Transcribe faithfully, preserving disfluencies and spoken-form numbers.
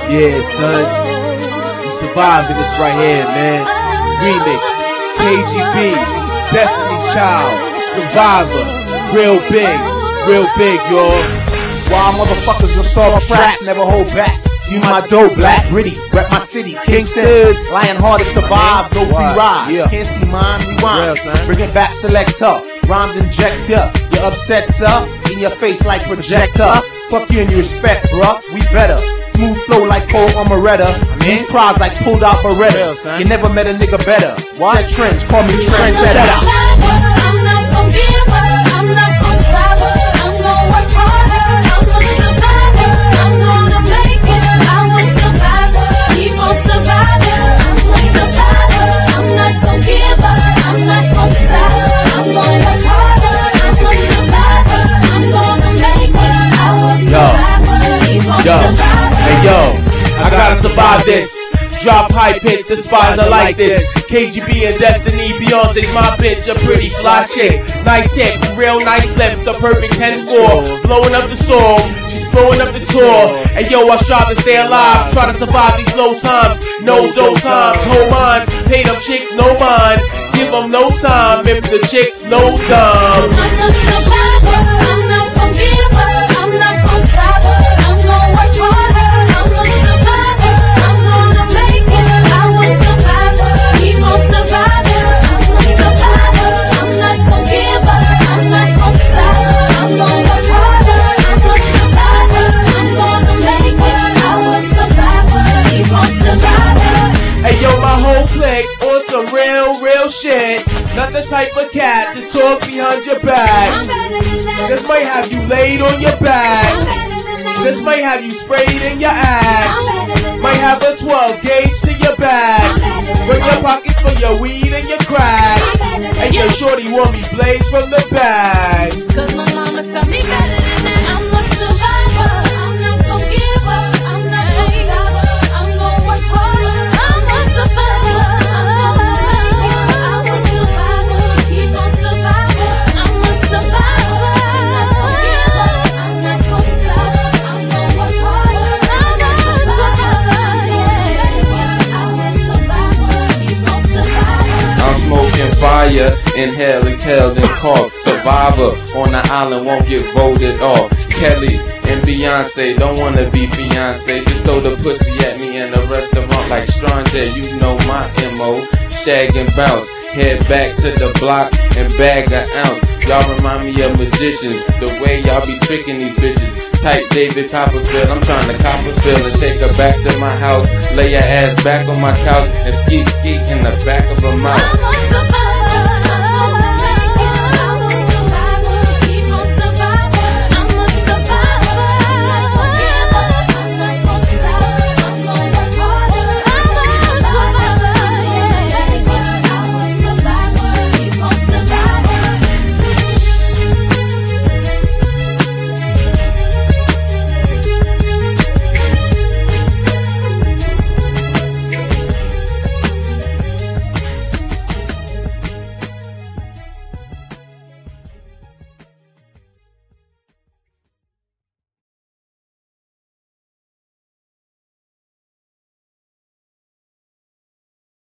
Yeah, son. You surviving this right here, man. Remix. K G B. Destiny's Child. Survivor. Real big. Real big, y'all. Wild motherfuckers will soft tracks, never hold back. You my dope, black, gritty, rep my city, Kingston, lion hearted, survive, no free ride. Yeah. Can't see mine, rewind. Real, bring it back, selector. Rhymes inject ya. You upset, sir. In your face like projector. Fuck you and you respect, bruh. We better. Smooth flow like Cole Amaretta. These crowds like pulled out Beretta. You never met a nigga better. What? Set trends, call me trendsetter. I'm not gon' give up. I'm not gon' stop. I'm gon' work harder. I'm a survivor. I'm gonna make it. I'm a survivor. Keep on surviving. I'm a survivor. I'm not gon' give up. I'm not gon' stop. I'm gon' work harder. I'm a survivor. I'm gonna make it. I'm a survivor. Keep on surviving. Hey yo, I gotta survive this. Drop high pitch, despise I like this. K G B and Destiny, Beyonce's my bitch, a pretty fly chick. Nice hips, real nice lips, a perfect ten score. Blowing up the song, she's blowing up the tour. And yo, I strive to stay alive, try to survive these low times. No those times, hold mine, pay them chicks no mind. Give them no time, if the chicks no dime. I'm a survivor, I'm not gon' give up, I'm not gon' stop. I'm gon' work harder, I'm a survivor. I'm gonna make it, I'm a survivor. Keep on surviving, I'm a survivor. I'm not gon' give up, I'm not gon' stop. I'm gon' work harder, I'm a survivor. I'm gonna make it, I'm a survivor. Keep on surviving. Hey yo, my whole clique on some real, real shit. Not the type of cat to talk behind your back. Just might have you laid on your back. Just might have you sprayed in your ass. Might have a twelve gauge to your back. Bring your pockets for your weed and your crack. And your shorty want me blazed from the back. Cause my mama taught me better than that. I'm a survivor. I'm not gon' give up. I'm not gon' stop. I'm gon' work harder. I'm a survivor. I'm a survivor. Keep on surviving. I'm a survivor. I'm not gon' give up. I'm not gon' stop. I'm gon' work harder. I'm a survivor. Yeah. I'm a survivor. Keep on surviving. I'm smoking fire, inhale, exhale, then cough. Survivor on the island won't get voted off. Kelly and Beyonce don't wanna be fiance. Just throw the pussy at me in a restaurant like Strange. You know my M O. Shag and bounce. Head back to the block and bag an ounce. Y'all remind me of magicians. The way y'all be tricking these bitches. Type David Copperfield. I'm trying to Copperfield and take her back to my house. Lay her ass back on my couch and skeet skeet in the back of her mouth. I'm a survivor.